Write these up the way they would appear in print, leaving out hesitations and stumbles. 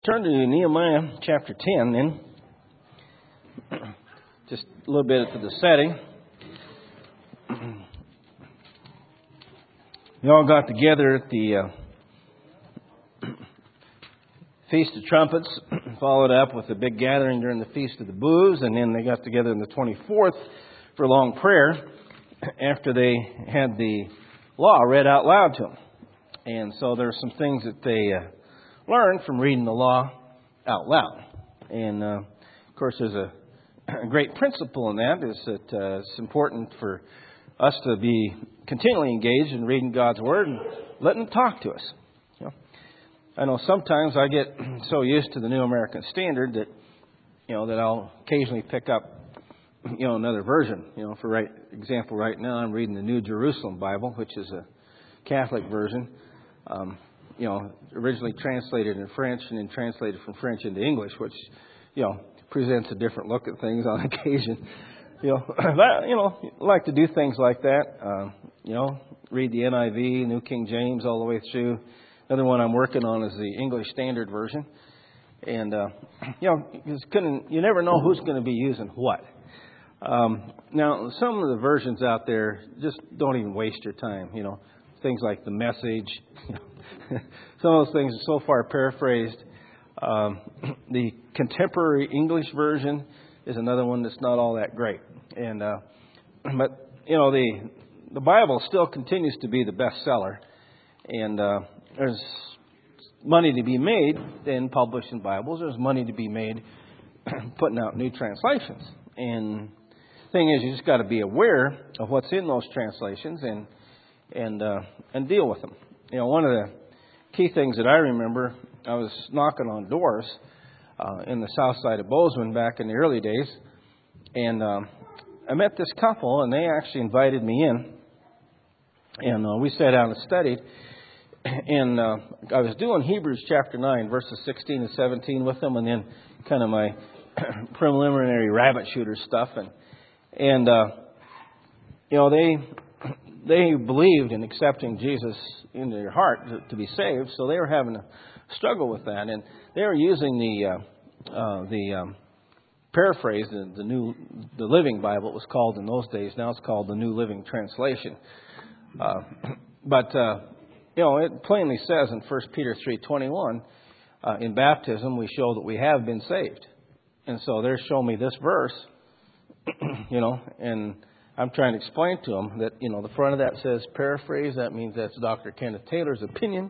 Turn to Nehemiah chapter 10 then. Just a little bit to the setting. We all got together at the Feast of Trumpets, followed up with a big gathering during the Feast of the Booths, and then they got together on the 24th for a long prayer after they had the law read out loud to them. And so there are some things that they learned from reading the law out loud. And, of course, there's a great principle in that, is that it's important for us to be continually engaged in reading God's Word and letting Him talk to us. You know, I know sometimes I get so used to the New American Standard that, that I'll occasionally pick up, another version. For example, right now I'm reading the New Jerusalem Bible, which is a Catholic version. Originally translated in French and then translated from French into English, which, presents a different look at things on occasion. I like to do things like that. Read the NIV, New King James all the way through. Another one I'm working on is the English Standard Version. And, you never know who's going to be using what. Now, some of the versions out there just don't even waste your time. Things like the Message. Some of those things are so far paraphrased. The Contemporary English Version is another one that's not all that great. And but the Bible still continues to be the bestseller, and there's money to be made in publishing Bibles. There's money to be made putting out new translations. And the thing is, you just got to be aware of what's in those translations and deal with them. One of the key things that I remember, I was knocking on doors in the south side of Bozeman back in the early days, and I met this couple, and they actually invited me in, and we sat down and studied, and I was doing Hebrews chapter 9, verses 16 and 17 with them, and then kind of my preliminary rabbit shooter stuff, and they believed in accepting Jesus into their heart to be saved, so they were having a struggle with that, and they were using the paraphrase, the Living Bible, it was called in those days. Now it's called the New Living Translation. But it plainly says in 1 Peter 3:21, in baptism we show that we have been saved. And so they're showing me this verse, and I'm trying to explain to them that, the front of that says paraphrase. That means that's Dr. Kenneth Taylor's opinion.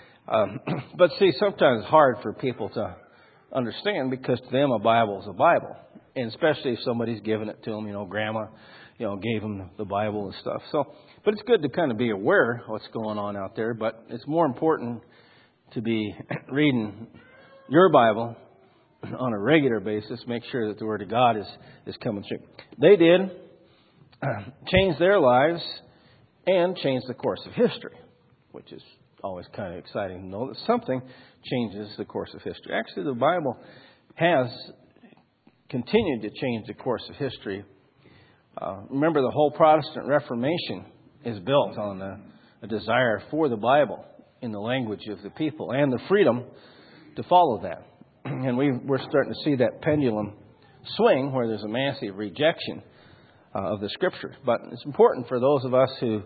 But see, sometimes it's hard for people to understand, because to them a Bible is a Bible. And especially if somebody's given it to them, grandma, gave them the Bible and stuff. But it's good to kind of be aware of what's going on out there. But it's more important to be reading your Bible on a regular basis. Make sure that the Word of God is coming through. They did change their lives and change the course of history, which is always kind of exciting to know that something changes the course of history. Actually, the Bible has continued to change the course of history. Remember, the whole Protestant Reformation is built on a desire for the Bible in the language of the people and the freedom to follow that. And we're starting to see that pendulum swing where there's a massive rejection of the Scriptures. But it's important for those of us who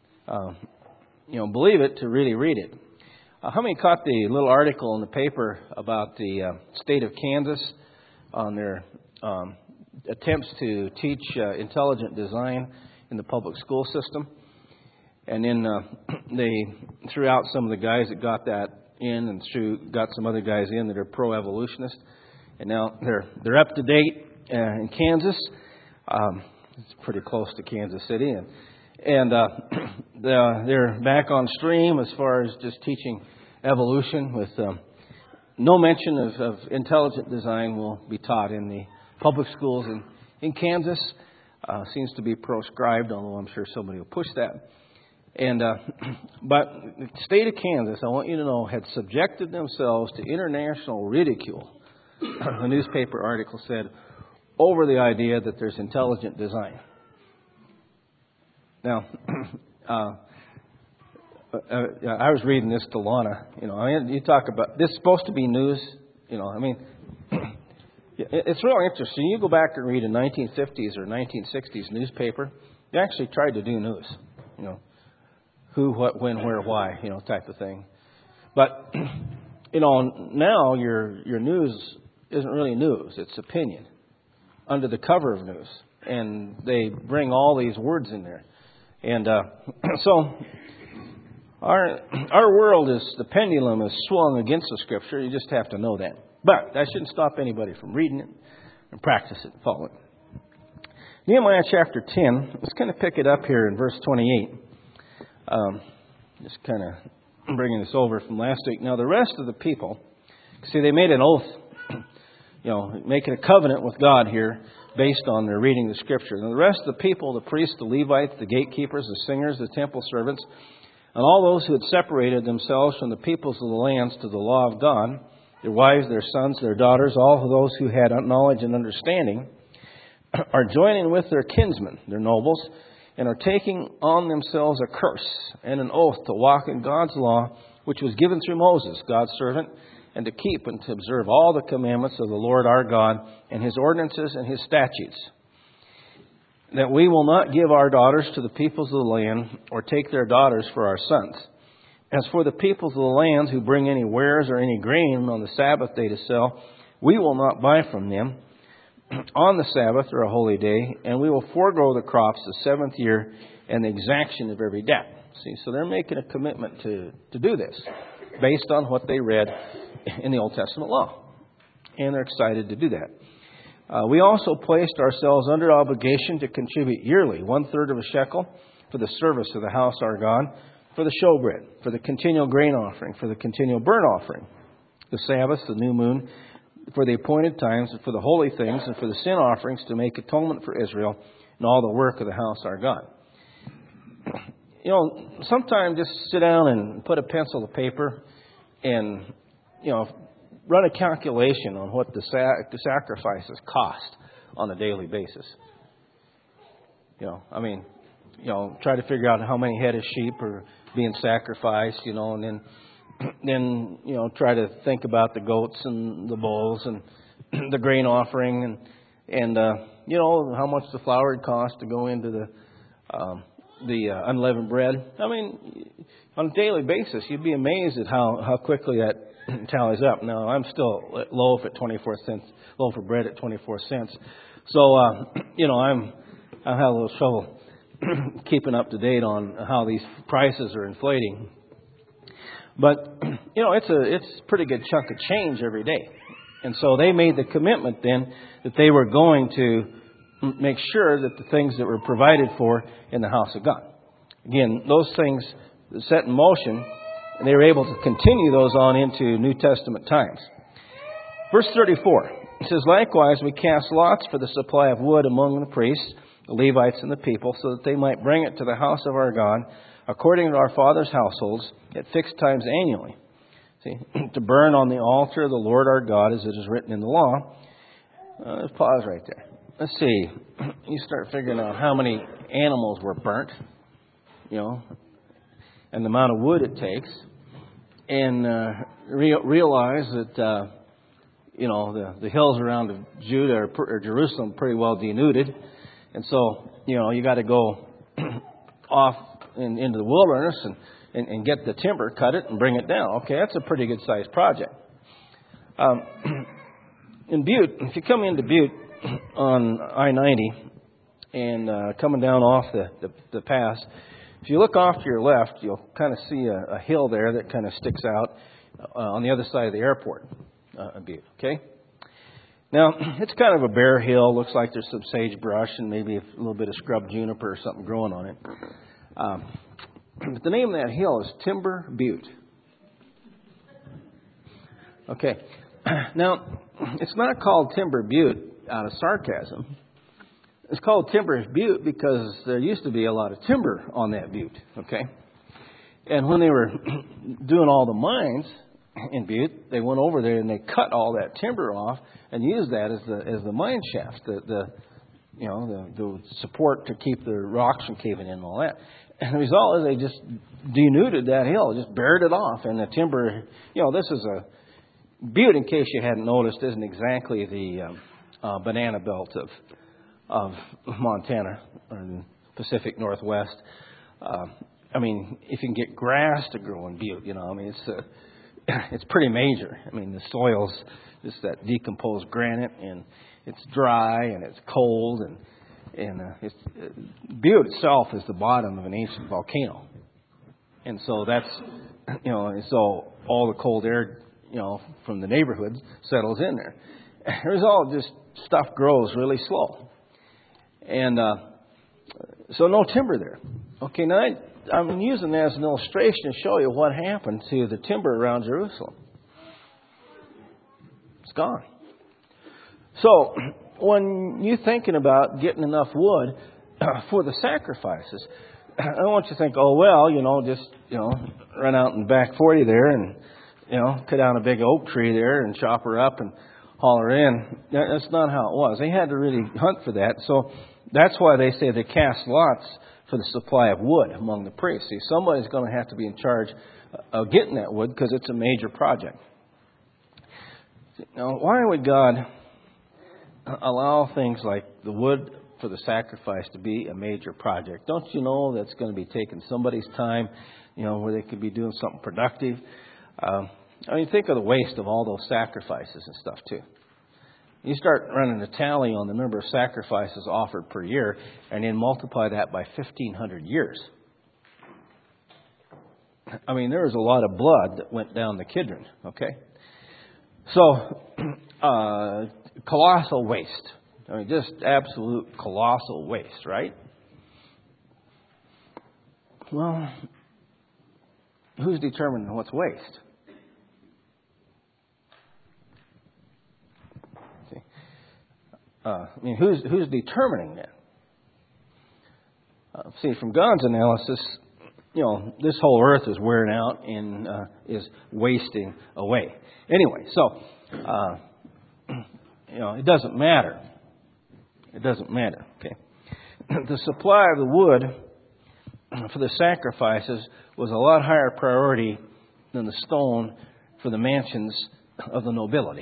believe it to really read it. How many caught the little article in the paper about the state of Kansas on their attempts to teach intelligent design in the public school system? And then they threw out some of the guys that got that in, and got some other guys in that are pro-evolutionists. And now they're up to date in Kansas. It's pretty close to Kansas City, and they're back on stream as far as just teaching evolution, with no mention of intelligent design will be taught in the public schools in Kansas. Seems to be proscribed, although I'm sure somebody will push that. And but the state of Kansas, I want you to know, had subjected themselves to international ridicule. The newspaper article said, over the idea that there's intelligent design. Now, I was reading this to Lana. You talk about, this is supposed to be news It's really interesting. You go back and read a 1950s or 1960s newspaper, they actually tried to do news. Who, what, when, where, why, type of thing. But, now your news isn't really news. It's opinion under the cover of news. And they bring all these words in there. And so our world the pendulum is swung against the Scripture. You just have to know that. But that shouldn't stop anybody from reading it and practice it, follow it. Nehemiah chapter 10, let's kind of pick it up here in verse 28. Just kind of bringing this over from last week. Now the rest of the people, see, they made an oath, making a covenant with God here based on their reading the Scripture. Now the rest of the people, the priests, the Levites, the gatekeepers, the singers, the temple servants, and all those who had separated themselves from the peoples of the lands to the law of God, their wives, their sons, their daughters, all of those who had knowledge and understanding, are joining with their kinsmen, their nobles, and are taking on themselves a curse and an oath to walk in God's law, which was given through Moses, God's servant, and to keep and to observe all the commandments of the Lord our God and His ordinances and His statutes, that we will not give our daughters to the peoples of the land or take their daughters for our sons. As for the peoples of the land who bring any wares or any grain on the Sabbath day to sell, we will not buy from them on the Sabbath or a holy day, and we will forego the crops the seventh year and the exaction of every debt. See, so they're making a commitment to do this based on what they read in the Old Testament law. And they're excited to do that. We also placed ourselves under obligation to contribute yearly 1/3 of a shekel for the service of the house our God, for the showbread, for the continual grain offering, for the continual burnt offering, the Sabbath, the new moon, for the appointed times, and for the holy things, and for the sin offerings to make atonement for Israel, and all the work of the house our God. Sometimes just sit down and put a pencil to paper and, run a calculation on what the sacrifices cost on a daily basis. Try to figure out how many head of sheep are being sacrificed, and then try to think about the goats and the bulls and the grain offering and how much the flour would cost to go into the unleavened bread. On a daily basis, you'd be amazed at how quickly that tallies up. Now, I'm still at loaf at 24 cents, loaf of bread at 24 cents. So, I have a little trouble keeping up to date on how these prices are inflating. But, it's a pretty good chunk of change every day. And so they made the commitment then that they were going to make sure that the things that were provided for in the house of God. Again, those things set in motion, and they were able to continue those on into New Testament times. Verse 34, it says, likewise we cast lots for the supply of wood among the priests, the Levites, and the people, so that they might bring it to the house of our God, according to our fathers' households, at fixed times annually. See, to burn on the altar of the Lord our God, as it is written in the law. Let's pause right there. Let's see. You start figuring out how many animals were burnt, and the amount of wood it takes, and realize that the hills around Judah or Jerusalem are pretty well denuded, and so you got to go off into the wilderness and get the timber, cut it, and bring it down. Okay, that's a pretty good sized project. In Butte, if you come into Butte on I-90 and coming down off the pass, if you look off to your left, you'll kind of see a hill there that kind of sticks out on the other side of the airport in Butte. Okay? Now, it's kind of a bare hill. Looks like there's some sagebrush and maybe a little bit of scrub juniper or something growing on it. But the name of that hill is Timber Butte. Okay. Now, it's not called Timber Butte out of sarcasm. It's called Timber Butte because there used to be a lot of timber on that butte. Okay. And when they were doing all the mines in Butte, they went over there and they cut all that timber off and used that as the mine shaft, the support to keep the rocks from caving in and all that. And the result is they just denuded that hill, just bared it off, and the timber. This is Butte, in case you hadn't noticed, isn't exactly the banana belt of Montana or the Pacific Northwest. I mean, if you can get grass to grow in Butte, it's pretty major. I mean, the soil's just that decomposed granite, and it's dry and it's cold, and Butte itself is the bottom of an ancient volcano, and so and so all the cold air, from the neighborhood settles in there. There's all just stuff grows really slow, and so no timber there. Okay, now I'm using that as an illustration to show you what happened to the timber around Jerusalem. It's gone. So when you're thinking about getting enough wood for the sacrifices, I don't want you to think, run out in the back 40 there and, cut down a big oak tree there and chop her up and haul her in. That's not how it was. They had to really hunt for that. So that's why they say they cast lots for the supply of wood among the priests. See, somebody's going to have to be in charge of getting that wood because it's a major project. Now, why would God allow things like the wood for the sacrifice to be a major project? Don't you know that's going to be taking somebody's time, where they could be doing something productive? Think of the waste of all those sacrifices and stuff, too. You start running a tally on the number of sacrifices offered per year, and then multiply that by 1,500 years. There was a lot of blood that went down the Kidron, okay? So, colossal waste. Just absolute colossal waste, right? Well, who's determining what's waste? Who's determining that? From God's analysis, this whole earth is wearing out and is wasting away. Anyway, so it doesn't matter. It doesn't matter. Okay, the supply of the wood for the sacrifices was a lot higher priority than the stone for the mansions of the nobility.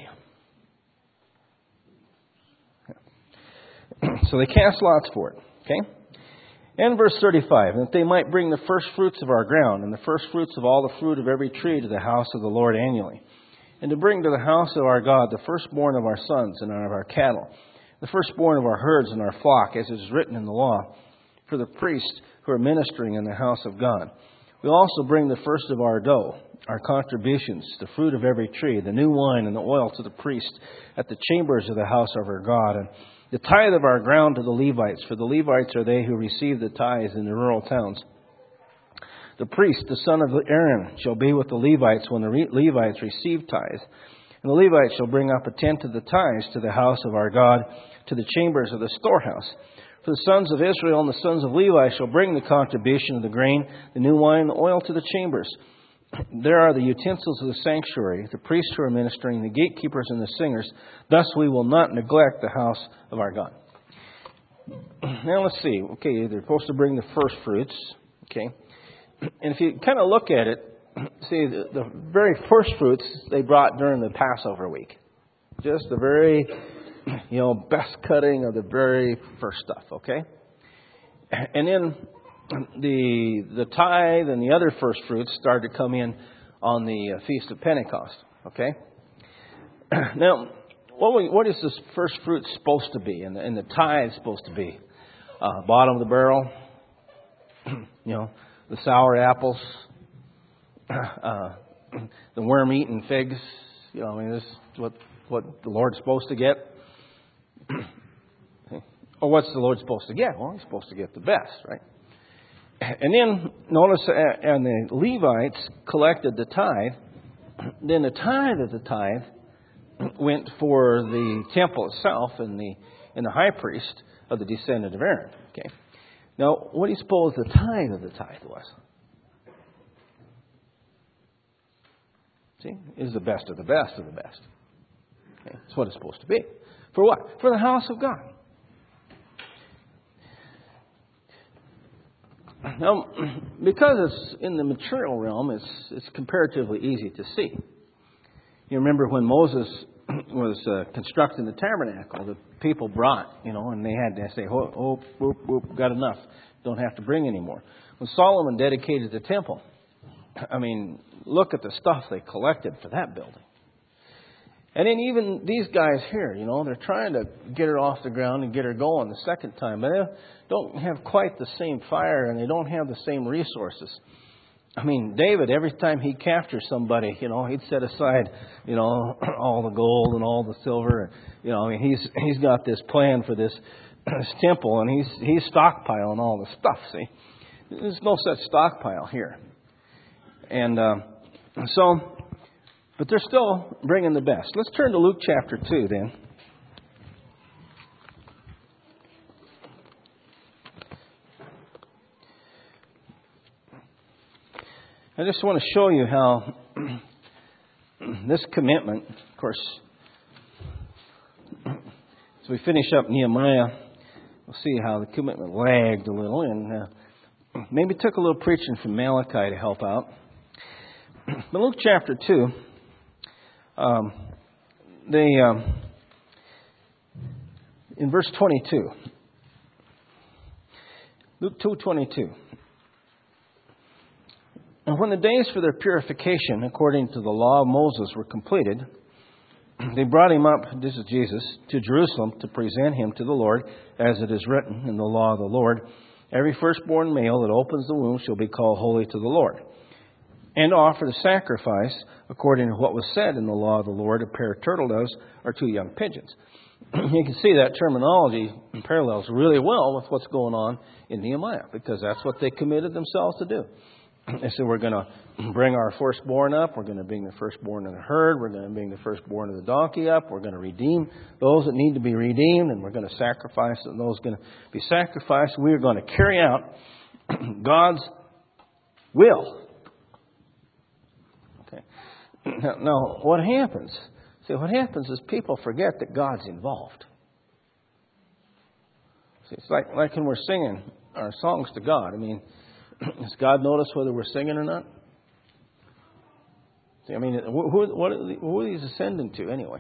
So they cast lots for it. Okay? And verse 35, that they might bring the first fruits of our ground and the first fruits of all the fruit of every tree to the house of the Lord annually. And to bring to the house of our God the firstborn of our sons and of our cattle, the firstborn of our herds and our flock, as is written in the law, for the priests who are ministering in the house of God. We also bring the first of our dough, our contributions, the fruit of every tree, the new wine and the oil to the priest at the chambers of the house of our God, and the tithe of our ground to the Levites, for the Levites are they who receive the tithes in the rural towns. The priest, the son of Aaron, shall be with the Levites when the Levites receive tithes. And the Levites shall bring up a tenth of the tithes to the house of our God, to the chambers of the storehouse. For the sons of Israel and the sons of Levi shall bring the contribution of the grain, the new wine, and the oil to the chambers. There are the utensils of the sanctuary, the priests who are ministering, the gatekeepers and the singers. Thus we will not neglect the house of our God. Now let's see. Okay, they're supposed to bring the first fruits. Okay. And if you kind of look at it, see, the very first fruits they brought during the Passover week. Just the very, best cutting of the very first stuff, okay? And then the tithe and the other first fruits started to come in on the Feast of Pentecost, okay? Now, what is this first fruit supposed to be, and the tithe supposed to be? Bottom of the barrel, the sour apples, the worm-eaten figs. This is what the Lord's supposed to get. Or what's the Lord supposed to get? Well, He's supposed to get the best, right? And then, notice, and the Levites collected the tithe. Then the tithe of the tithe went for the temple itself and the high priest of the descendant of Aaron. Okay. Now, what do you suppose the tithe of the tithe was? See, is the best of the best of the best. Okay. That's what it's supposed to be. For what? For the house of God. Now, because it's in the material realm, it's comparatively easy to see. You remember when Moses was constructing the tabernacle, the people brought, and they had to say, oh, got enough. Don't have to bring any more. When Solomon dedicated the temple, I mean, look at the stuff they collected for that building. And then even these guys here, they're trying to get her off the ground and get her going the second time. But they don't have quite the same fire and they don't have the same resources. I mean, David, every time he captured somebody, he'd set aside, all the gold and all the silver. He's got this plan for this temple, and he's stockpiling all the stuff. See, there's no such stockpile here, and but they're still bringing the best. Let's turn to Luke chapter 2 then. I just want to show you how this commitment, of course, as we finish up Nehemiah, we'll see how the commitment lagged a little and maybe took a little preaching from Malachi to help out. But Luke chapter 2, in verse 22, Luke 2:22. And when the days for their purification, according to the law of Moses, were completed, they brought him up, this is Jesus, to Jerusalem to present him to the Lord, as it is written in the law of the Lord. Every firstborn male that opens the womb shall be called holy to the Lord. And to offer the sacrifice, according to what was said in the law of the Lord, a pair of turtle doves or 2 young pigeons. You can see that terminology parallels really well with what's going on in Nehemiah, because that's what they committed themselves to do. They said, we're going to bring our firstborn up. We're going to bring the firstborn of the herd. We're going to bring the firstborn of the donkey up. We're going to redeem those that need to be redeemed. And we're going to sacrifice those going to be sacrificed. We're going to carry out God's will. Okay. Now, what happens? See, what happens is people forget that God's involved. See, it's like when we're singing our songs to God. I mean, does God notice whether we're singing or not? See, I mean, who are these ascending to anyway?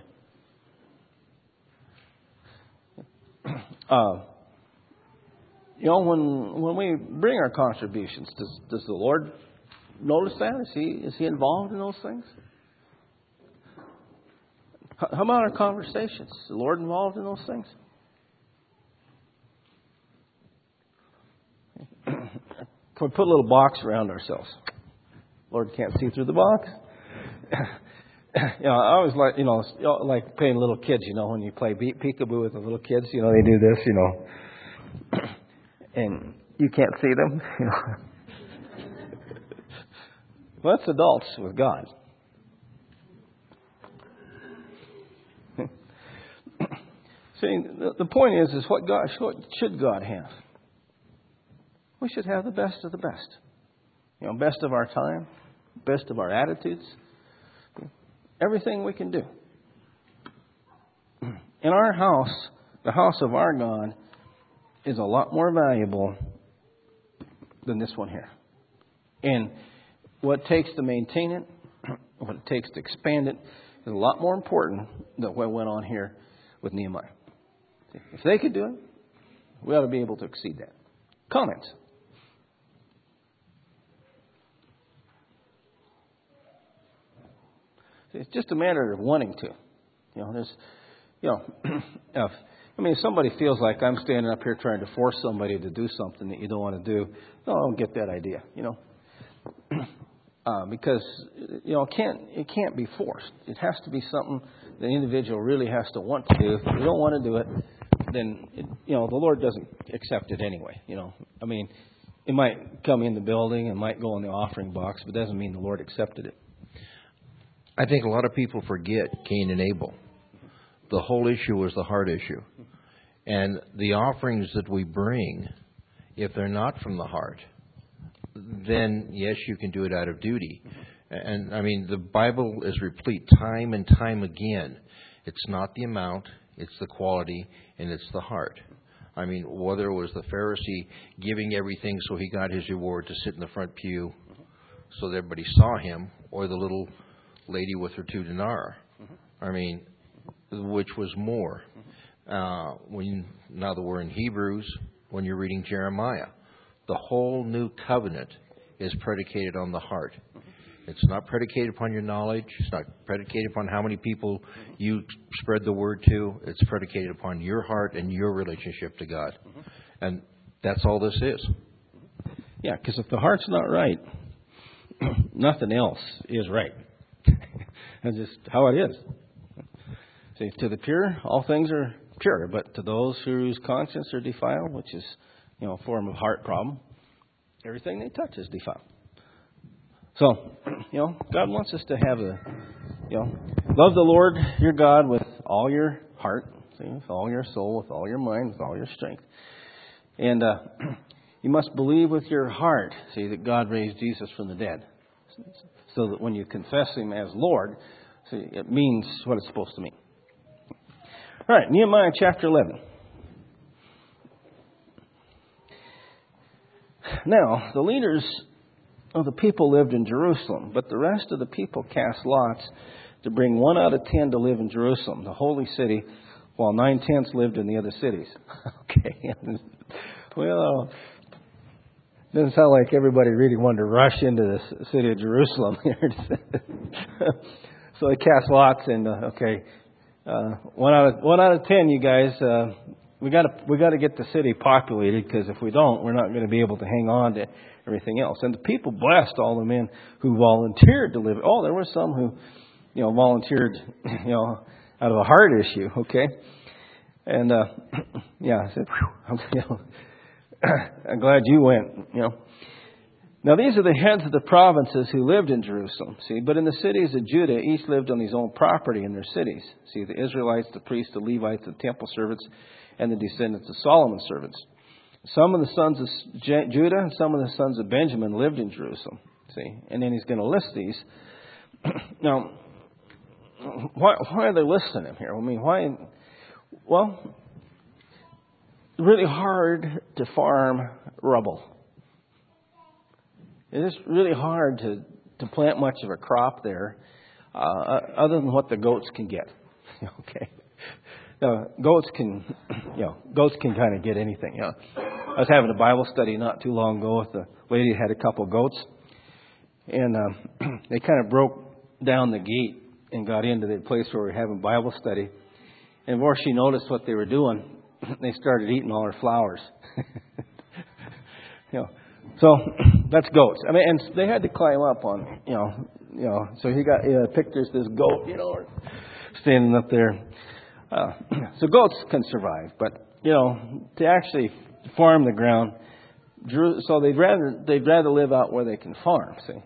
When we bring our contributions, does the Lord notice that? Is He involved in those things? How about our conversations? Is the Lord involved in those things? Can we put a little box around ourselves? Lord can't see through the box. I always like playing little kids. When you play peekaboo with the little kids, they do this. And you can't see them. Well, that's adults with God. See, the point is what should God have? We should have the best of the best. Best of our time, best of our attitudes, everything we can do. In our house, the house of our God is a lot more valuable than this one here. And what it takes to maintain it, what it takes to expand it, is a lot more important than what went on here with Nehemiah. If they could do it, we ought to be able to exceed that. Comments? It's just a matter of wanting to. If somebody feels like I'm standing up here trying to force somebody to do something that you don't want to do, no, I don't get that idea. Because it can't be forced. It has to be something the individual really has to want to do. If you don't want to do it, then the Lord doesn't accept it anyway. It might come in the building, it might go in the offering box, but it doesn't mean the Lord accepted it. I think a lot of people forget Cain and Abel. The whole issue was the heart issue. And the offerings that we bring, if they're not from the heart, then yes, you can do it out of duty. And the Bible is replete time and time again. It's not the amount, it's the quality, and it's the heart. Whether it was the Pharisee giving everything so he got his reward to sit in the front pew so that everybody saw him, or the little lady with her 2 denarii. I mean, which was more. Now that we're in Hebrews, when you're reading Jeremiah, the whole new covenant is predicated on the heart. It's not predicated upon your knowledge. It's not predicated upon how many people you spread the word to. It's predicated upon your heart and your relationship to God. And that's all this is. Yeah, because if the heart's not right, nothing else is right. That's just how it is. See, to the pure, all things are pure. But to those whose conscience are defiled, which is, a form of heart problem, everything they touch is defiled. So, God wants us to have love the Lord your God with all your heart, with all your soul, with all your mind, with all your strength. And you must believe with your heart, that God raised Jesus from the dead. So that when you confess Him as Lord, it means what it's supposed to mean. All right, Nehemiah chapter 11. Now, the leaders of the people lived in Jerusalem, but the rest of the people cast lots to bring 1 out of 10 to live in Jerusalem, the holy city, while 9/10 lived in the other cities. Okay. Well, doesn't sound like everybody really wanted to rush into the city of Jerusalem here. So they cast lots, and 1 out of 10, you guys. We got to get the city populated, because if we don't, we're not going to be able to hang on to everything else. And the people blessed all the men who volunteered to live. Oh, there were some who, volunteered, out of a heart issue. Okay, and I said, I'm glad you went. Now these are the heads of the provinces who lived in Jerusalem. See, but in the cities of Judah, each lived on his own property in their cities. See, the Israelites, the priests, the Levites, the temple servants, and the descendants of Solomon's servants. Some of the sons of Judah and some of the sons of Benjamin lived in Jerusalem. See, and then he's going to list these. Now, why are they listing them here? I mean, why? Well, really hard to farm rubble. It is really hard to plant much of a crop there, other than what the goats can get. Okay. Goats can kind of get anything. I was having a Bible study not too long ago with a lady who had a couple of goats, and they kind of broke down the gate and got into the place where we were having Bible study. And before she noticed what they were doing, they started eating all her flowers. So that's goats. I mean, and they had to climb up on, So he pictures this goat, standing up there. So goats can survive, but to actually farm the ground, so they'd rather live out where they can farm. See,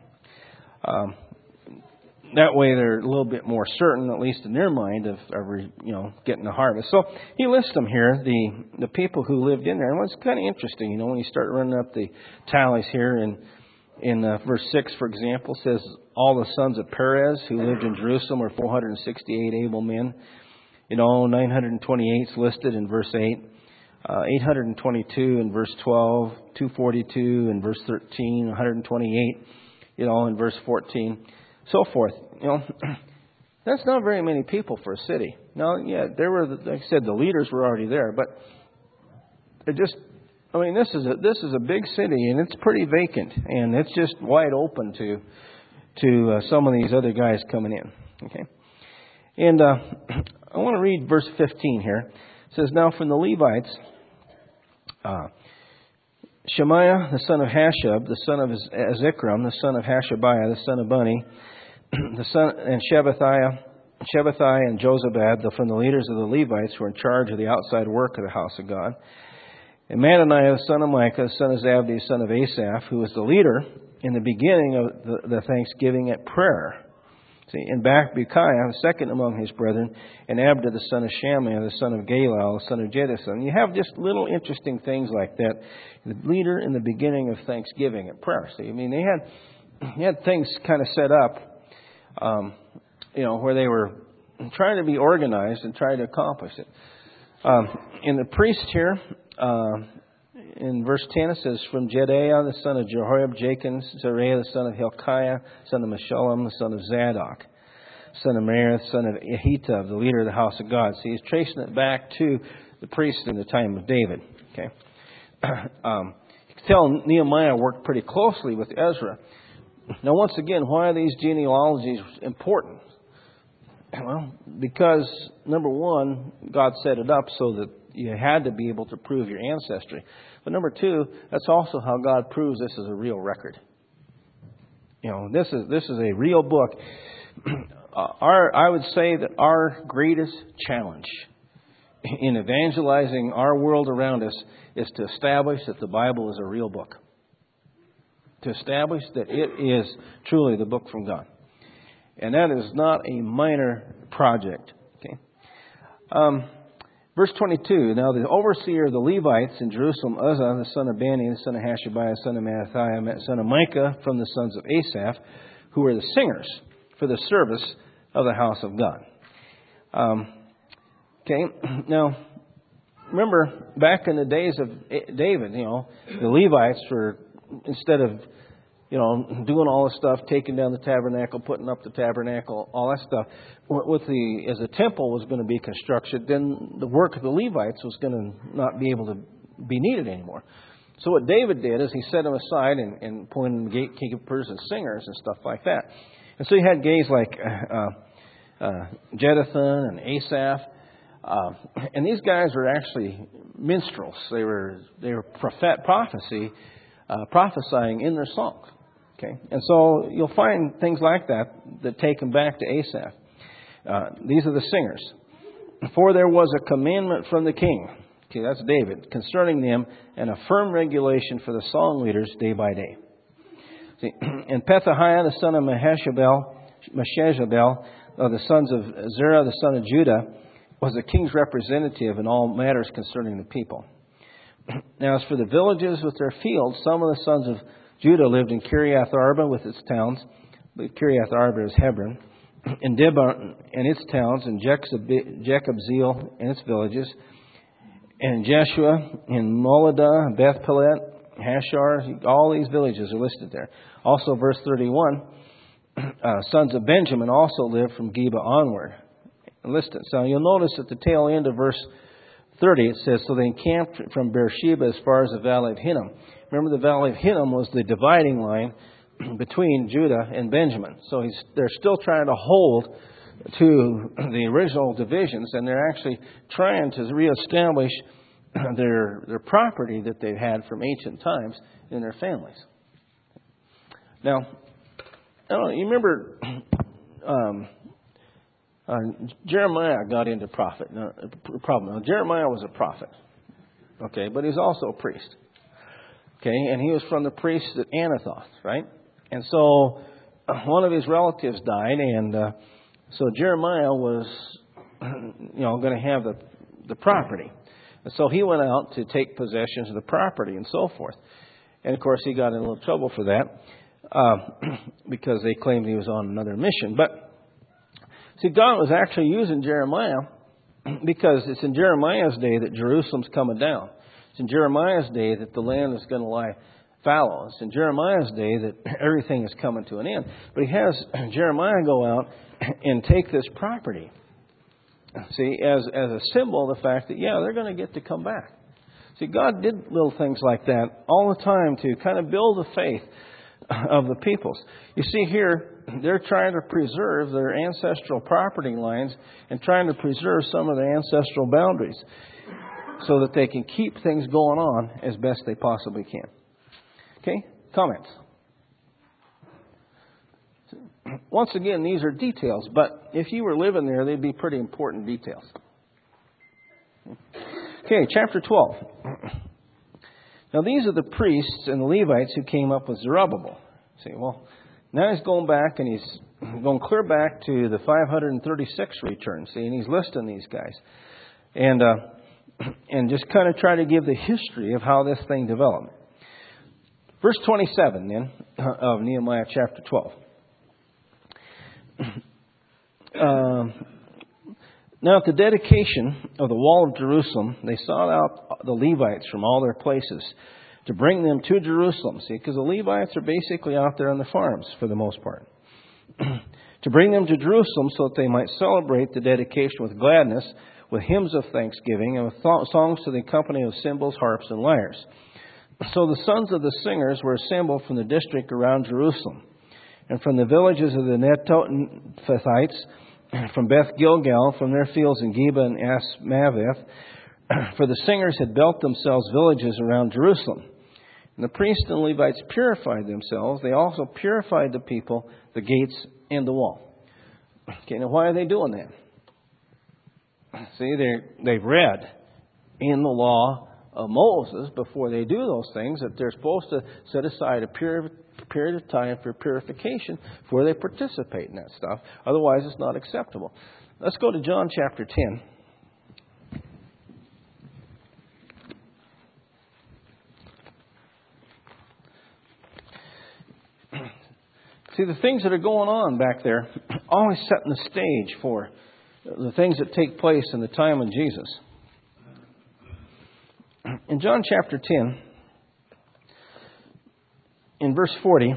that way they're a little bit more certain, at least in their mind, of getting a harvest. So he lists them here, the people who lived in there. And what's kind of interesting, when you start running up the tallies here in verse 6, for example, says all the sons of Perez who lived in Jerusalem were 468 able men. 928 is listed in verse 8, 822 in verse 12, 242 in verse 13, 128, in verse 14, so forth. That's not very many people for a city. Now, yeah, there were, like I said, the leaders were already there, but it just, this is a big city, and it's pretty vacant, and it's just wide open to some of these other guys coming in. Okay. And I want to read verse 15 here. It says, now from the Levites, Shemaiah, the son of Hashab, the son of Zikram, the son of Hashabiah, the son of Bunni, and Shebathiah and Jozabad, from the leaders of the Levites who were in charge of the outside work of the house of God. And Mattaniah, the son of Micah, the son of Zabdi, the son of Asaph, who was the leader in the beginning of the thanksgiving at prayer. See, and Bukiah, the second among his brethren, and Abda, the son of Shammah, the son of Galal, the son of Jeduthun. You have just little interesting things like that. The leader in the beginning of Thanksgiving at prayer. See, they had things kind of set up, where they were trying to be organized and trying to accomplish it. In the priest here, in verse 10, it says, from Jedaiah, the son of Jehoiab, Jachin, Zariah, the son of Hilkiah, son of Meshullam, the son of Zadok. son of Merith, son of Ahitub, the leader of the house of God. So he's tracing it back to the priest in the time of David. Okay, you can tell Nehemiah worked pretty closely with Ezra. Now, once again, why are these genealogies important? Well, because, number one, God set it up so that you had to be able to prove your ancestry. But number two, that's also how God proves this is a real record. This is a real book. I would say that our greatest challenge in evangelizing our world around us is to establish that the Bible is a real book. To establish that it is truly the book from God. And that is not a minor project. Okay. Verse 22, now the overseer of the Levites in Jerusalem, Uzzah, the son of Bani, the son of Hashabiah, son of Mattathiah, son of Micah, from the sons of Asaph, who were the singers for the service of the house of God. Okay, now, remember, back in the days of David, the Levites were, instead of doing all this stuff, taking down the tabernacle, putting up the tabernacle, all that stuff. As the temple was going to be constructed, then the work of the Levites was going to not be able to be needed anymore. So what David did is he set them aside and appointed them gatekeepers and singers and stuff like that. And so you had guys like Jeduthun and Asaph. And these guys were actually minstrels. They were prophesying in their songs. Okay, and so you'll find things like that take them back to Asaph. These are the singers. For there was a commandment from the king. Okay, that's David, concerning them, and a firm regulation for the song leaders day by day. See, and Pethahiah, the son of Meshezabel, of the sons of Zerah, the son of Judah, was the king's representative in all matters concerning the people. Now, as for the villages with their fields, some of the sons of Judah lived in Kiriath Arba with its towns. But Kiriath Arba is Hebron. And Dibon and its towns, and Jekabzeel and its villages, and Jeshua, and Moladah, Beth Pelet, Hashar, all these villages are listed there. Also, verse 31, sons of Benjamin also lived from Geba onward. Listed. So you'll notice at the tail end of verse 30, it says, so they encamped from Beersheba as far as the valley of Hinnom. Remember, the valley of Hinnom was the dividing line between Judah and Benjamin. So they're still trying to hold to the original divisions, and they're actually trying to reestablish their property that they've had from ancient times in their families. Now, you remember Jeremiah got into problem. Now, Jeremiah was a prophet, okay, but he's also a priest. Okay, and he was from the priests at Anathoth, right? And so one of his relatives died, and so Jeremiah was, going to have the property. And so he went out to take possession of the property and so forth. And of course, he got in a little trouble for that because they claimed he was on another mission. But see, God was actually using Jeremiah because it's in Jeremiah's day that Jerusalem's coming down. It's in Jeremiah's day that the land is going to lie fallow. It's in Jeremiah's day that everything is coming to an end. But he has Jeremiah go out and take this property. See, as a symbol of the fact that, they're going to get to come back. See, God did little things like that all the time to kind of build the faith of the peoples. You see here, they're trying to preserve their ancestral property lines and trying to preserve some of their ancestral boundaries so that they can keep things going on as best they possibly can. Okay? Comments? Once again, these are details, but if you were living there, they'd be pretty important details. Okay, chapter 12. Now, these are the priests and the Levites who came up with Zerubbabel. See, well, now he's going back and he's going clear back to the 536 return. See, and he's listing these guys. And just kind of try to give the history of how this thing developed. Verse 27, then, of Nehemiah chapter 12. Now at the dedication of the wall of Jerusalem, they sought out the Levites from all their places to bring them to Jerusalem. See, because the Levites are basically out there on the farms for the most part. to bring them to Jerusalem so that they might celebrate the dedication with gladness, with hymns of thanksgiving, and with songs to the accompaniment of cymbals, harps, and lyres. So the sons of the singers were assembled from the district around Jerusalem, and from the villages of the Netophathites, from Beth Gilgal, from their fields in Geba and Asmaveth, for the singers had built themselves villages around Jerusalem. And the priests and Levites purified themselves. They also purified the people, the gates, and the wall. Okay, now why are they doing that? See, they've read in the law of Moses before they do those things that they're supposed to set aside a period of time for purification before they participate in that stuff. Otherwise, it's not acceptable. Let's go to John chapter 10. See, the things that are going on back there, always setting the stage for the things that take place in the time of Jesus. In John chapter 10, in verse 40,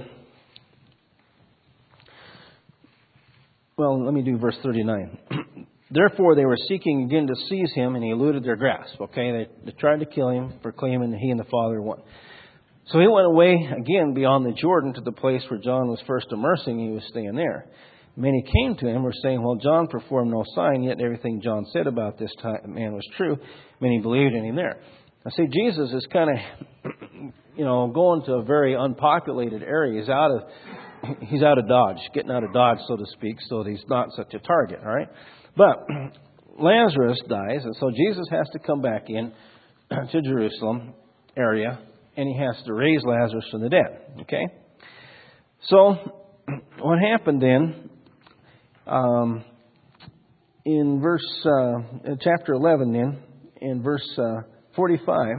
well, let me do verse 39. Therefore, they were seeking again to seize him, and he eluded their grasp. Okay, they tried to kill him, proclaiming that he and the Father are one. So he went away again beyond the Jordan to the place where John was first immersing. He was staying there. Many came to him, were saying, well, John performed no sign, yet everything John said about this man was true. Many believed in him there. Now, see, Jesus is kind of, going to a very unpopulated area. He's out of Dodge, getting out of Dodge, so to speak, so that he's not such a target, all right? But Lazarus dies, and so Jesus has to come back in to Jerusalem area, and he has to raise Lazarus from the dead. Okay? So, what happened then, in chapter 11 then, in verse 45,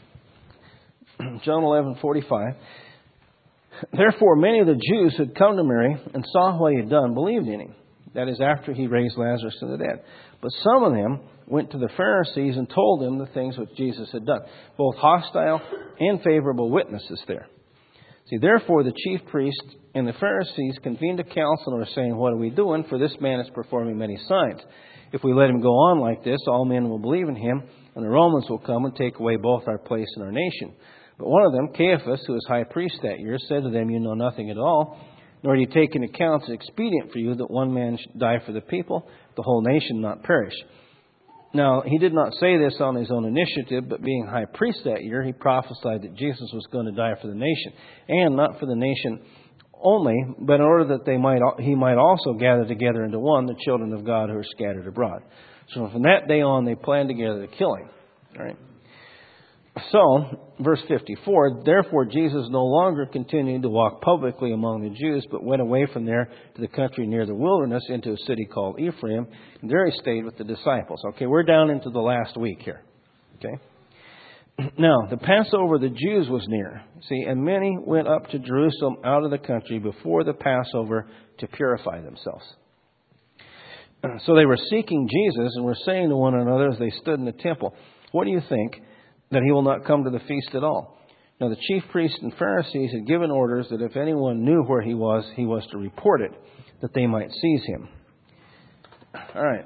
John 11:45, therefore many of the Jews who had come to Mary and saw what he had done believed in him. That is, after he raised Lazarus from the dead. But some of them went to the Pharisees and told them the things which Jesus had done. Both hostile and favorable witnesses there. See, therefore the chief priests and the Pharisees convened a council and were saying, what are we doing? For this man is performing many signs. If we let him go on like this, all men will believe in him, and the Romans will come and take away both our place and our nation. But one of them, Caiaphas, who was high priest that year, said to them, you know nothing at all, nor do you take into account it's expedient for you that one man should die for the people, the whole nation not perish. Now, he did not say this on his own initiative, but being high priest that year, he prophesied that Jesus was going to die for the nation, and not for the nation only, but in order that he might also gather together into one the children of God who are scattered abroad. So from that day on, they planned together to kill him. All right. So, verse 54, therefore Jesus no longer continued to walk publicly among the Jews, but went away from there to the country near the wilderness into a city called Ephraim, and there he stayed with the disciples. Okay, we're down into the last week here. Okay. Now, the Passover of the Jews was near. See, and many went up to Jerusalem out of the country before the Passover to purify themselves. So they were seeking Jesus and were saying to one another as they stood in the temple, what do you think? That he will not come to the feast at all. Now the chief priests and Pharisees had given orders that if anyone knew where he was to report it, that they might seize him. All right.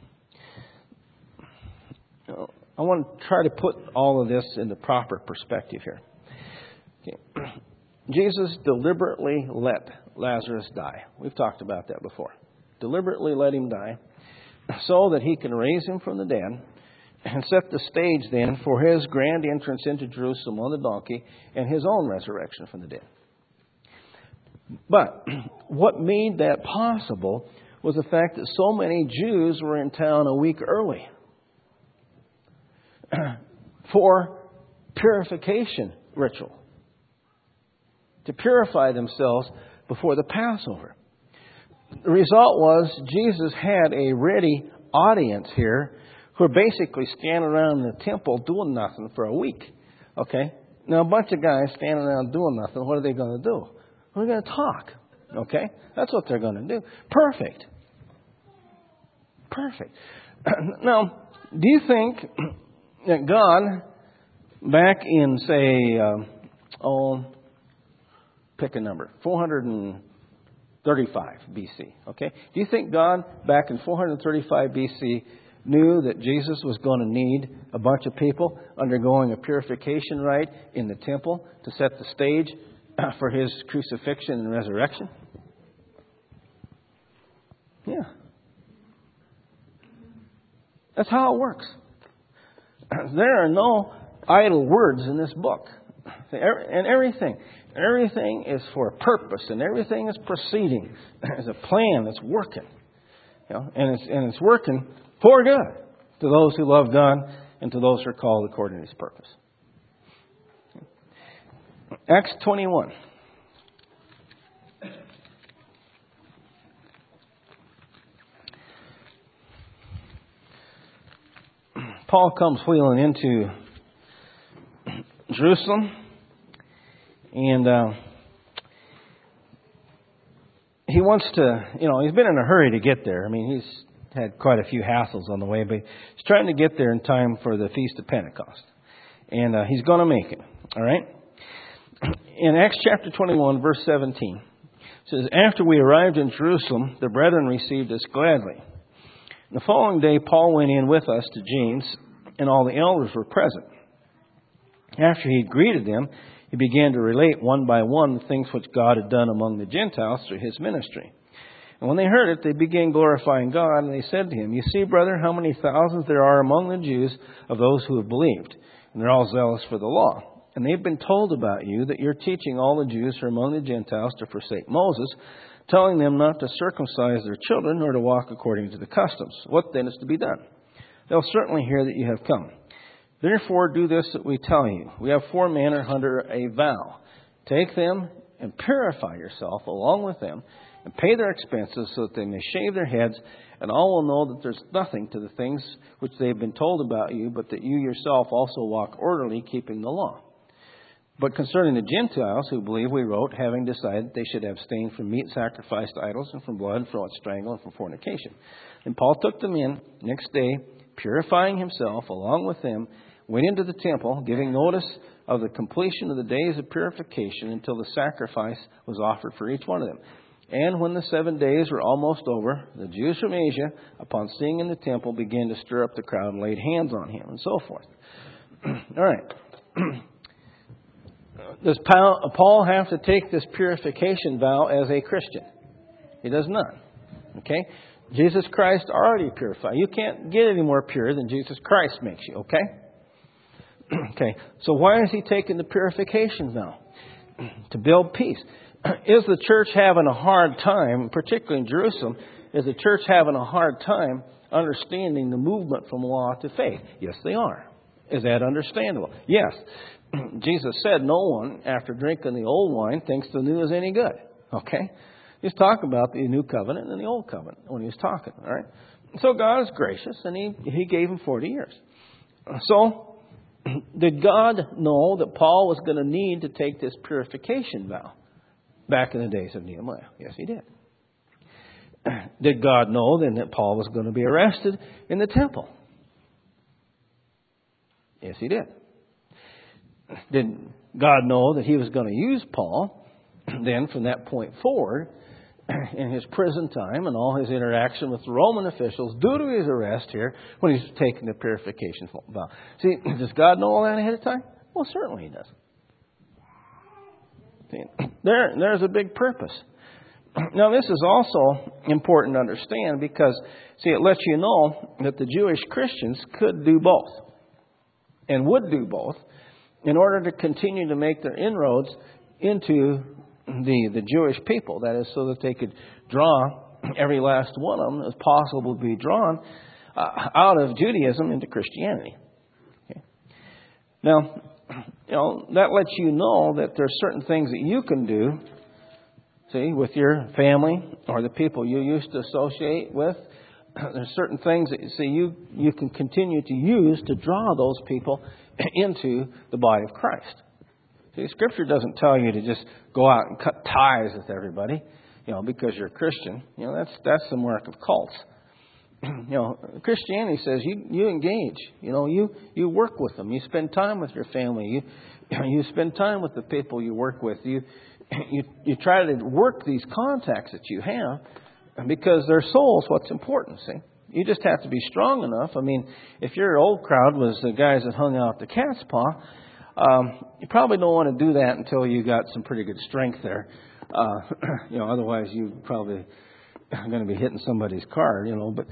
I want to try to put all of this into proper perspective here. Okay. Jesus deliberately let Lazarus die. We've talked about that before. Deliberately let him die so that he can raise him from the dead and set the stage then for his grand entrance into Jerusalem on the donkey and his own resurrection from the dead. But what made that possible was the fact that so many Jews were in town a week early for purification ritual, to purify themselves before the Passover. The result was Jesus had a ready audience here who are basically standing around in the temple doing nothing for a week. Okay? Now, a bunch of guys standing around doing nothing, what are they going to do? They're going to talk. Okay? That's what they're going to do. Perfect. Perfect. Now, do you think that God, back in, say, pick a number, 400 and 435 BC. Okay? Do you think God, back in 435 BC, knew that Jesus was going to need a bunch of people undergoing a purification rite in the temple to set the stage for His crucifixion and resurrection? Yeah. That's how it works. There are no idle words in this book. And everything is for a purpose, and everything is proceeding as a plan that's working. And it's working for good to those who love God and to those who are called according to His purpose. Acts 21. Paul comes wheeling into Jerusalem, and he wants to, he's been in a hurry to get there. I mean, he's had quite a few hassles on the way, but he's trying to get there in time for the Feast of Pentecost. And he's going to make it. All right? In Acts chapter 21, verse 17, it says, "After we arrived in Jerusalem, the brethren received us gladly. The following day, Paul went in with us to James, and all the elders were present. After he had greeted them, he began to relate one by one the things which God had done among the Gentiles through his ministry. And when they heard it, they began glorifying God, and they said to him, 'You see, brother, how many thousands there are among the Jews of those who have believed, and they're all zealous for the law. And they've been told about you that you're teaching all the Jews who are among the Gentiles to forsake Moses, telling them not to circumcise their children nor to walk according to the customs. What then is to be done? They'll certainly hear that you have come. Therefore do this that we tell you. We have 4 men under a vow. Take them and purify yourself along with them, and pay their expenses so that they may shave their heads, and all will know that there's nothing to the things which they've been told about you, but that you yourself also walk orderly, keeping the law. But concerning the Gentiles who believe, we wrote, having decided they should abstain from meat sacrificed to idols, and from blood, from strangle, and from fornication. And Paul took them in next day, purifying himself along with them, went into the temple, giving notice of the completion of the days of purification until the sacrifice was offered for each one of them. And when the 7 days were almost over, the Jews from Asia, upon seeing in the temple, began to stir up the crowd and laid hands on him, and so forth. All right. Does Paul have to take this purification vow as a Christian? He does not. Okay? Jesus Christ already purified. You can't get any more pure than Jesus Christ makes you. Okay? Okay. So why is he taking the purification vow? To build peace. Is the church having a hard time, particularly in Jerusalem, is the church having a hard time understanding the movement from law to faith? Yes, they are. Is that understandable? Yes. Jesus said no one, after drinking the old wine, thinks the new is any good. Okay? He's talking about the new covenant and the old covenant when he was talking. All right? So God is gracious, and he gave him 40 years. So, did God know that Paul was going to need to take this purification vow back in the days of Nehemiah? Yes, he did. Did God know then that Paul was going to be arrested in the temple? Yes, he did. Did God know that he was going to use Paul then from that point forward in his prison time and all his interaction with the Roman officials due to his arrest here when he's taking the purification vow? See, does God know all that ahead of time? Well, certainly he does. See, there's a big purpose. Now, this is also important to understand because, see, it lets you know that the Jewish Christians could do both and would do both in order to continue to make their inroads into the Jewish people. That is, so that they could draw every last one of them as possible to be drawn out of Judaism into Christianity. Okay. Now, that lets you know that there's certain things that you can do, see, with your family or the people you used to associate with. There's certain things that you can continue to use to draw those people into the body of Christ. See, Scripture doesn't tell you to just go out and cut ties with everybody, because you're a Christian. That's the mark of cults. Christianity says you engage. You work with them. You spend time with your family. You spend time with the people you work with. You you try to work these contacts that you have because their soul's what's important, see? You just have to be strong enough. I mean, if your old crowd was the guys that hung out the cat's paw, you probably don't want to do that until you got some pretty good strength there. Otherwise you probably are going to be hitting somebody's car, but,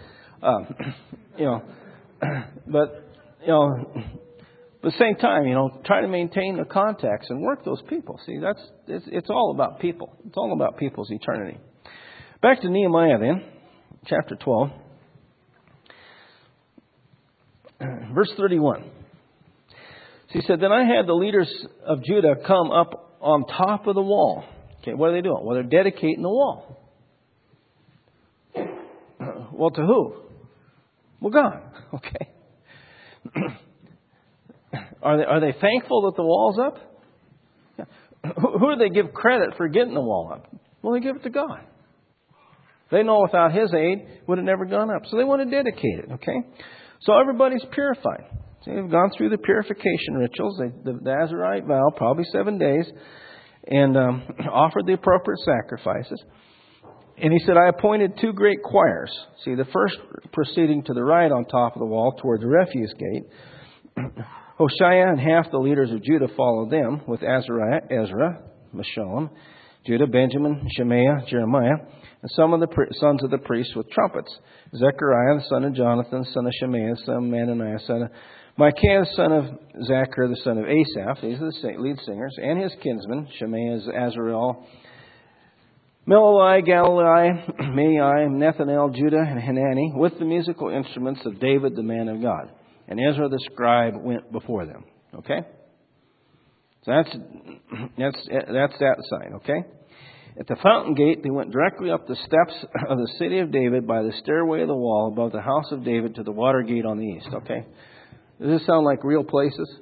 at the same time, try to maintain the contacts and work those people. See, it's all about people. It's all about people's eternity. Back to Nehemiah then, chapter 12, verse 31. So he said, "Then I had the leaders of Judah come up on top of the wall." Okay, what are they doing? Well, they're dedicating the wall. Well, to who? Well, God. Okay. Are they thankful that the wall's up? Yeah. Who do they give credit for getting the wall up? Well, they give it to God. They know without His aid, it would have never gone up. So they want to dedicate it, okay? So everybody's purified. So they've gone through the purification rituals, the Nazirite vow, probably 7 days, and offered the appropriate sacrifices. And he said, "I appointed 2 great choirs." See, the first proceeding to the right on top of the wall toward the refuse gate. Hoshea and half the leaders of Judah followed them, with Azariah, Ezra, Meshullam, Judah, Benjamin, Shemaiah, Jeremiah, and some of the sons of the priests with trumpets. Zechariah, the son of Jonathan, son of Shemaiah, son of Mananiah, son of Micaiah, son of Zachar, the son of Asaph. These are the lead singers, and his kinsmen, Shemaiah, Azarel, Melali, Galilei, Mai, Nethanel, Judah, and Hanani, with the musical instruments of David, the man of God. And Ezra the scribe went before them. Okay? So that's that side. Okay? At the fountain gate, they went directly up the steps of the city of David by the stairway of the wall above the house of David to the water gate on the east. Okay? Does this sound like real places?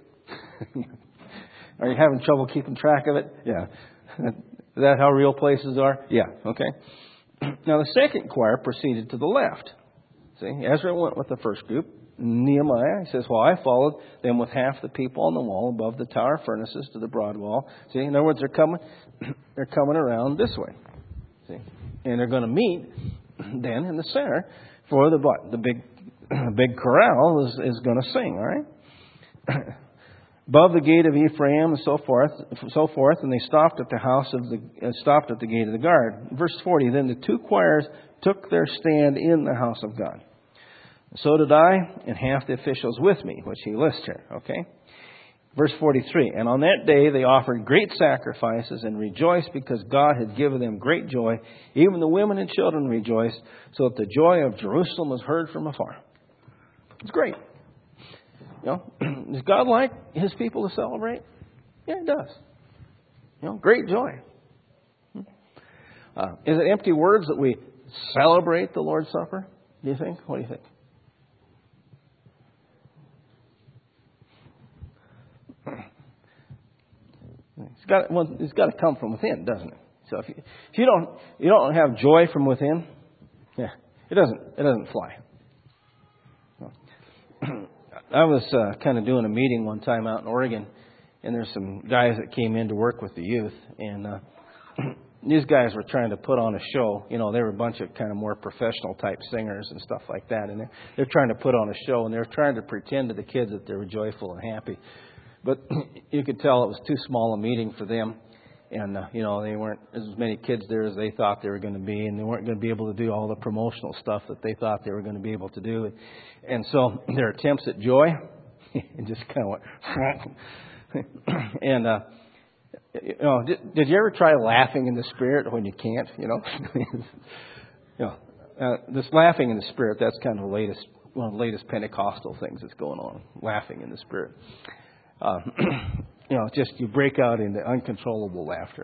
Are you having trouble keeping track of it? Yeah. Is that how real places are? Yeah. Okay. Now the second choir proceeded to the left. See, Ezra went with the first group. Nehemiah, he says, "Well, I followed them with half the people on the wall above the tower furnaces to the broad wall." See, in other words, they're coming around this way. See, and they're going to meet then in the center for the big chorale is going to sing. All right. Above the gate of Ephraim and so forth, and they stopped at the gate of the guard. Verse 40. Then the 2 choirs took their stand in the house of God. So did I, and half the officials with me, which he lists here. Okay? Verse 43. And on that day they offered great sacrifices and rejoiced because God had given them great joy. Even the women and children rejoiced, so that the joy of Jerusalem was heard from afar. It's great. Does God like His people to celebrate? Yeah, He does. Great joy. Is it empty words that we celebrate the Lord's Supper? Do you think? What do you think? It's got to come from within, doesn't it? So if you don't have joy from within, yeah, it doesn't fly. I was kind of doing a meeting one time out in Oregon, and there's some guys that came in to work with the youth, and these guys were trying to put on a show. They were a bunch of kind of more professional type singers and stuff like that, and they're trying to put on a show, and they're trying to pretend to the kids that they were joyful and happy. But you could tell it was too small a meeting for them. And, they weren't as many kids there as they thought they were going to be. And they weren't going to be able to do all the promotional stuff that they thought they were going to be able to do. And so their attempts at joy just kind of went. And, did you ever try laughing in the Spirit when you can't, this laughing in the Spirit, that's kind of one of the latest Pentecostal things that's going on. Laughing in the Spirit. Just you break out into uncontrollable laughter.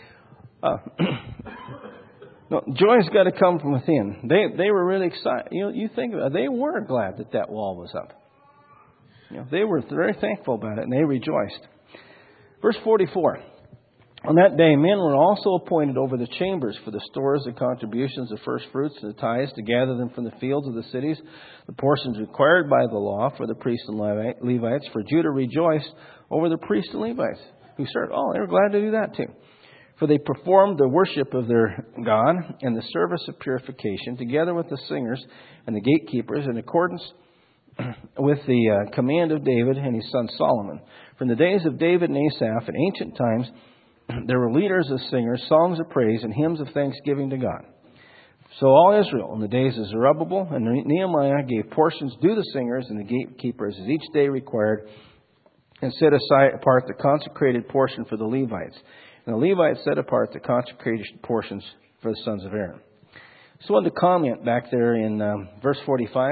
No, joy's got to come from within. They were really excited. You think about it, they were glad that wall was up. They were very thankful about it, and they rejoiced. Verse 44. On that day, men were also appointed over the chambers for the stores, the contributions, the first fruits, and the tithes, to gather them from the fields of the cities, the portions required by the law for the priests and Levites. For Judah rejoiced over the priests and Levites who served. Oh, they were glad to do that too. For they performed the worship of their God and the service of purification, together with the singers and the gatekeepers, in accordance with the command of David and his son Solomon. From the days of David and Asaph in ancient times, there were leaders of singers, songs of praise, and hymns of thanksgiving to God. So all Israel, in the days of Zerubbabel and Nehemiah, gave portions due the singers and the gatekeepers as each day required, and set aside apart the consecrated portion for the Levites. And the Levites set apart the consecrated portions for the sons of Aaron. So I wanted to comment back there in verse 45.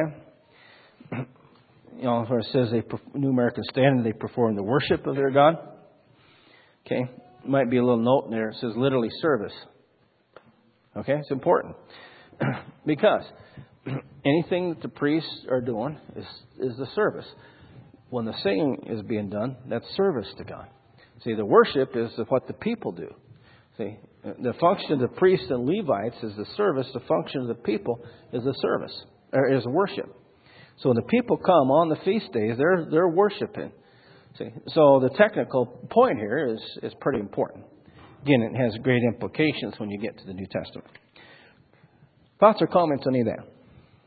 Where it says, New American Standard, they perform the worship of their God. Okay, might be a little note in there. It says literally service. Okay, it's important. Because anything that the priests are doing is the service. When the singing is being done, that's service to God. See, the worship is what the people do. See, the function of the priests and Levites is the service. The function of the people is the service, or is worship. So when the people come on the feast days, they're worshiping. See, so the technical point here is pretty important. Again, it has great implications when you get to the New Testament. Thoughts or comments on any of that?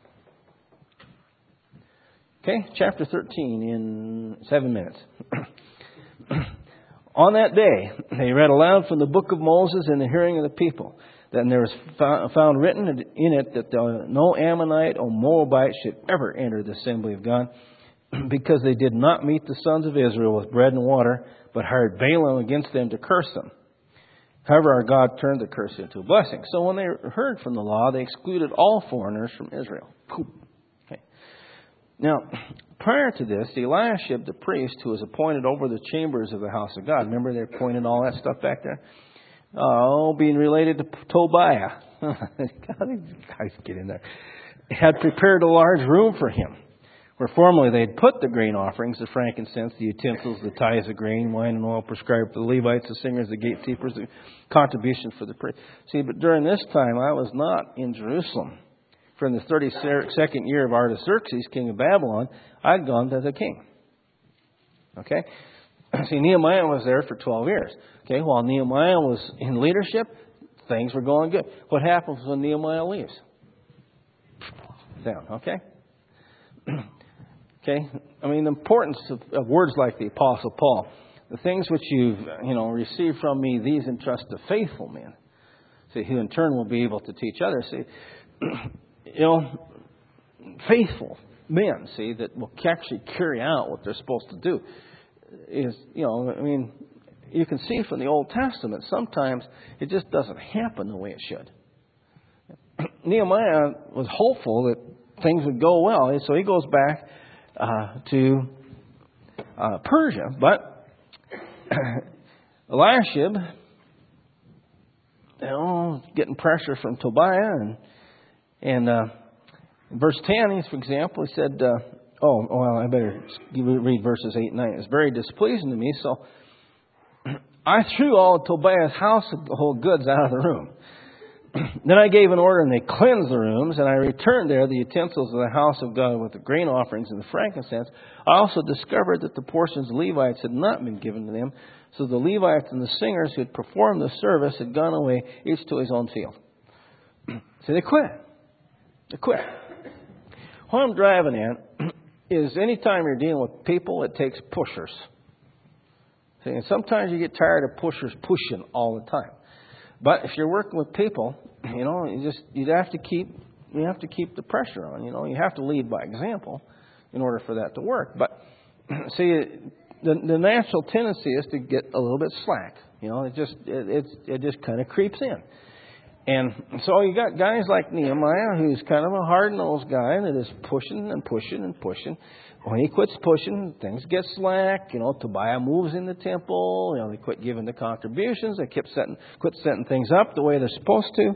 Okay, chapter 13 in 7 minutes. On that day, they read aloud from the book of Moses in the hearing of the people. Then there was found written in it that no Ammonite or Moabite should ever enter the assembly of God, because they did not meet the sons of Israel with bread and water, but hired Balaam against them to curse them. However, our God turned the curse into a blessing. So when they heard from the law, they excluded all foreigners from Israel. Okay. Now, prior to this, Eliashib, the priest, who was appointed over the chambers of the house of God, remember they pointed all that stuff back there? Being related to Tobiah. God, these guys get in there. Had prepared a large room for him, where formerly they'd put the grain offerings, the frankincense, the utensils, the tithes of grain, wine, and oil prescribed for the Levites, the singers, the gatekeepers, the contribution for the priest. See, but during this time, I was not in Jerusalem. For in the 32nd year of Artaxerxes, king of Babylon, I'd gone to the king. Okay? See, Nehemiah was there for 12 years. Okay, while Nehemiah was in leadership, things were going good. What happens when Nehemiah leaves? Down, okay? Okay? I mean, the importance of words like the Apostle Paul. The things which you've, received from me, these entrust to faithful men. See, who in turn will be able to teach others. See, faithful men, see, that will actually carry out what they're supposed to do. Is, you can see from the Old Testament, sometimes it just doesn't happen the way it should. Nehemiah was hopeful that things would go well, so he goes back to Persia. But Eliashib, getting pressure from Tobiah, and in verse 10, for example, he said, I better read verses 8 and 9. It's very displeasing to me, so I threw all of Tobiah's household goods out of the room. Then I gave an order, and they cleansed the rooms, and I returned there the utensils of the house of God with the grain offerings and the frankincense. I also discovered that the portions of the Levites had not been given to them, so the Levites and the singers who had performed the service had gone away, each to his own field. So they quit. They quit. What I'm driving at is anytime you're dealing with people, it takes pushers. See, and sometimes you get tired of pushers pushing all the time. But if you're working with people, you have to keep the pressure on. You have to lead by example in order for that to work. But see, the natural tendency is to get a little bit slack. It just kind of creeps in. And so you got guys like Nehemiah, who's kind of a hard-nosed guy that is pushing and pushing and pushing. When he quits pushing, things get slack. Tobiah moves in the temple. They quit giving the contributions. They quit setting things up the way they're supposed to.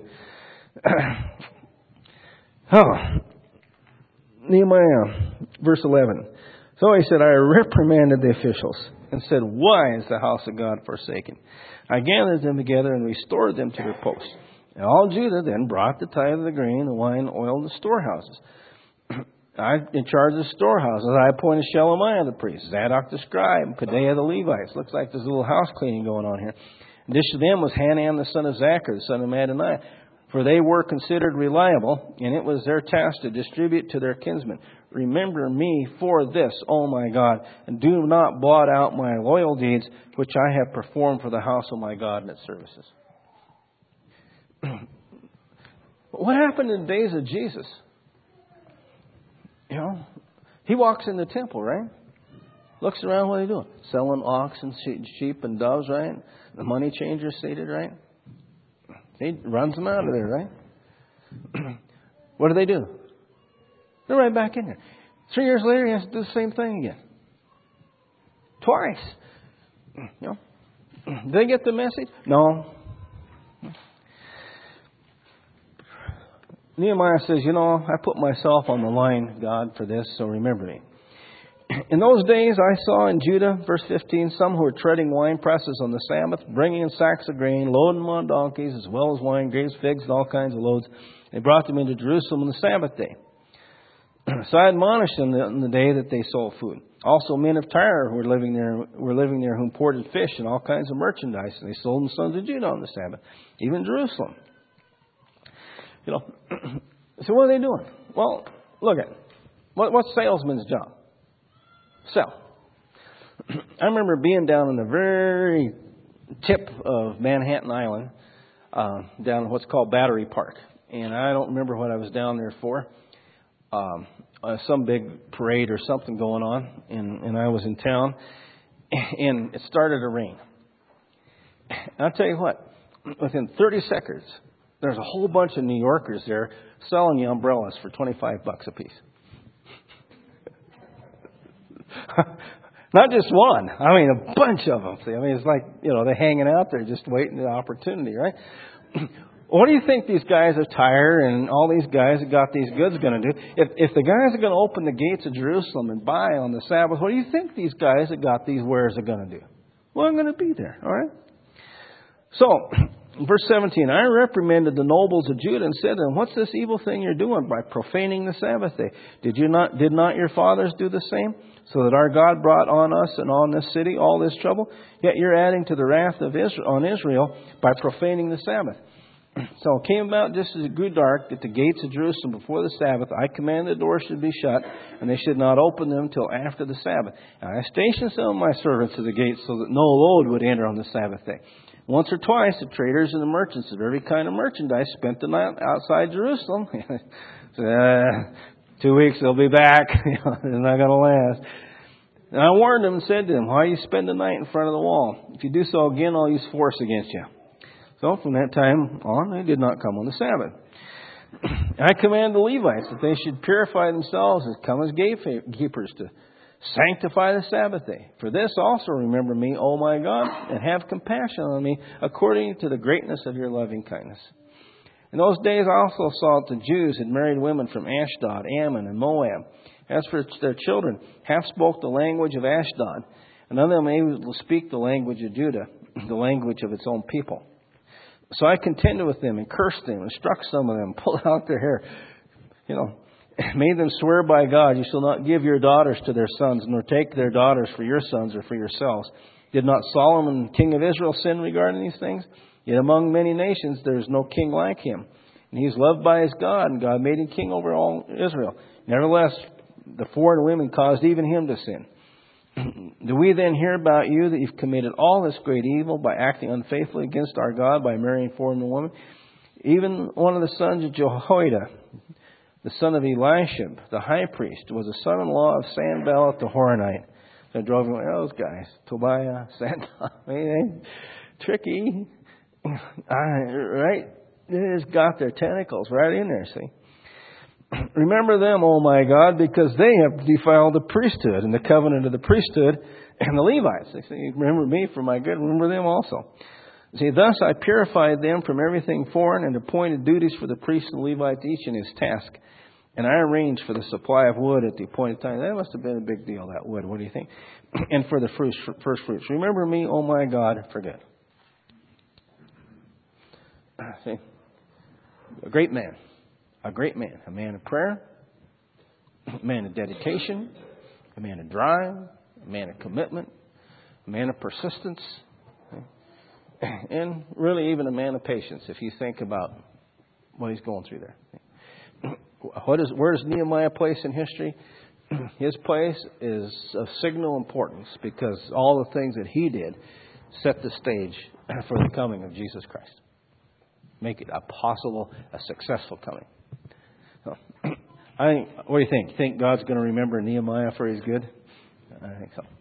Nehemiah, verse 11. So he said, I reprimanded the officials and said, why is the house of God forsaken? I gathered them together and restored them to their posts. And all Judah then brought the tithe of the grain, the wine, oil, and the storehouses. I, in charge of the storehouses, I appointed Shelemiah the priest, Zadok the scribe, and Pedaiah the Levites. Looks like there's a little house cleaning going on here. And this to them was Hanan the son of Zachar, the son of Mattaniah. For they were considered reliable, and it was their task to distribute to their kinsmen. Remember me for this, O my God, and do not blot out my loyal deeds, which I have performed for the house of my God and its services. What happened in the days of Jesus? You know, he walks in the temple, right? Looks around, what are they doing? Selling oxen, sheep, and doves, right? The money changers seated, right? He runs them out of there, right? What do they do? They're right back in there. 3 years later, he has to do the same thing again. Twice. You know? Did they get the message? No. Nehemiah says, you know, I put myself on the line, God, for this, so remember me. In those days I saw in Judah, verse 15, some who were treading wine presses on the Sabbath, bringing in sacks of grain, loading them on donkeys, as well as wine, grapes, figs, and all kinds of loads. They brought them into Jerusalem on the Sabbath day. So I admonished them on the day that they sold food. Also men of Tyre who were living there who imported fish and all kinds of merchandise, and they sold them the sons of Judah on the Sabbath, even Jerusalem. You know, so what are they doing? Well, look at it. What's a salesman's job? Sell. I remember being down in the very tip of Manhattan Island, down in what's called Battery Park. And I don't remember what I was down there for. Some big parade or something going on. And I was in town. And it started to rain. I'll tell you what. Within 30 seconds, there's a whole bunch of New Yorkers there selling you umbrellas for $25 a piece. Not just one. I mean, a bunch of them. See, I mean, it's like, you know, they're hanging out there just waiting the opportunity, right? What do you think these guys of Tyre and all these guys that got these goods going to do? If the guys are going to open the gates of Jerusalem and buy on the Sabbath, what do you think these guys that got these wares are going to do? Well, I'm going to be there, all right? So, verse 17, I reprimanded the nobles of Judah and said to them, what's this evil thing you're doing by profaning the Sabbath day? Did not your fathers do the same? So that our God brought on us and on this city all this trouble? Yet you're adding to the wrath of Israel by profaning the Sabbath. So it came about just as it grew dark at the gates of Jerusalem before the Sabbath. I commanded the doors should be shut, and they should not open them till after the Sabbath. And I stationed some of my servants at the gates so that no load would enter on the Sabbath day. Once or twice, the traders and the merchants of every kind of merchandise spent the night outside Jerusalem. 2 weeks, they'll be back. They're not going to last. And I warned them and said to them, why you spend the night in front of the wall? If you do so again, I'll use force against you. So from that time on, they did not come on the Sabbath. I command the Levites that they should purify themselves and come as gatekeepers to sanctify the Sabbath day. For this also remember me, O my God, and have compassion on me according to the greatness of your loving kindness. In those days I also saw that the Jews had married women from Ashdod, Ammon, and Moab. As for their children, half spoke the language of Ashdod, and none of them able to speak the language of Judah, the language of its own people. So I contended with them and cursed them and struck some of them, pulled out their hair, made them swear by God, you shall not give your daughters to their sons, nor take their daughters for your sons or for yourselves. Did not Solomon, king of Israel, sin regarding these things? Yet among many nations there is no king like him. And he is loved by his God, and God made him king over all Israel. Nevertheless, the foreign women caused even him to sin. Do we then hear about you that you've committed all this great evil by acting unfaithfully against our God by marrying foreign women? Even one of the sons of Jehoiada, the son of Elishib, the high priest, was a son-in-law of Sanballat the Horonite. So I drove him, those guys, Tobiah, Sanballat, tricky, right? They just got their tentacles right in there, see? Remember them, O my God, because they have defiled the priesthood and the covenant of the priesthood and the Levites. They say, remember me for my good, remember them also. See, thus I purified them from everything foreign and appointed duties for the priests and Levites, each in his task. And I arranged for the supply of wood at the appointed time. That must have been a big deal, that wood. What do you think? And for the first fruits. Remember me, O my God, for good. See, a great man. A great man. A man of prayer. A man of dedication. A man of drive. A man of commitment. A man of persistence. and really even a man of patience if you think about what he's going through there. Where does Nehemiah place in history? His place is of signal importance because all the things that he did set the stage for the coming of Jesus Christ. Make it a possible, a successful coming. So, what do you think? You think God's going to remember Nehemiah for his good? I think so.